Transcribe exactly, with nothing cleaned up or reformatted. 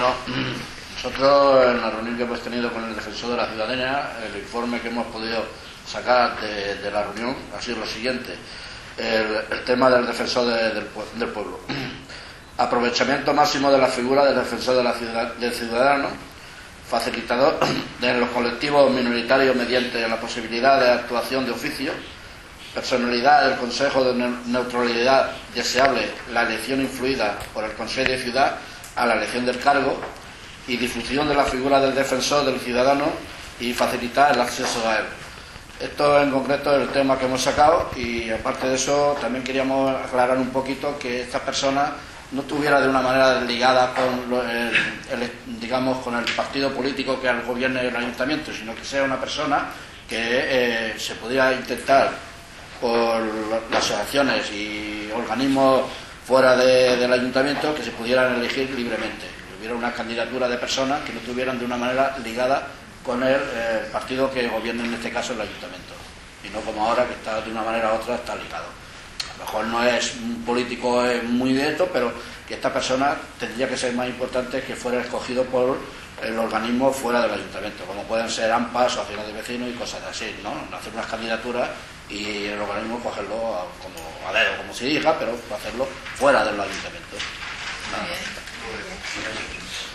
Bueno, nosotros en la reunión que hemos tenido con el defensor de la ciudadanía, el informe que hemos podido sacar de, de la reunión ha sido lo siguiente: el, el tema del defensor de, del, del pueblo. Aprovechamiento máximo de la figura del defensor de la ciudad, del ciudadano, facilitador de los colectivos minoritarios mediante la posibilidad de actuación de oficio, personalidad del Consejo de Neutralidad deseable, la elección influida por el Consejo de Ciudad a la elección del cargo, y difusión de la figura del defensor del ciudadano y facilitar el acceso a él. Esto en concreto es el tema que hemos sacado, y aparte de eso también queríamos aclarar un poquito que esta persona no estuviera de una manera ligada con el, el, digamos, con el partido político que al gobierno y el ayuntamiento, sino que sea una persona que eh, se pudiera intentar por las asociaciones y organismos fuera de, del ayuntamiento que se pudieran elegir libremente, que hubiera una candidatura de personas que no estuvieran de una manera ligada con el, eh, el partido que gobierna, en este caso el ayuntamiento, y no como ahora, que está de una manera u otra está ligado. A lo mejor no es un político muy directo, pero que esta persona tendría que ser más importante que fuera escogido por el organismo fuera del ayuntamiento, como pueden ser A M P A, asociaciones de vecinos y cosas así, ¿no? Hacer unas candidaturas y el organismo cogerlo a, como a dedo, como se diga, pero hacerlo fuera del ayuntamiento. Muy bien, muy bien.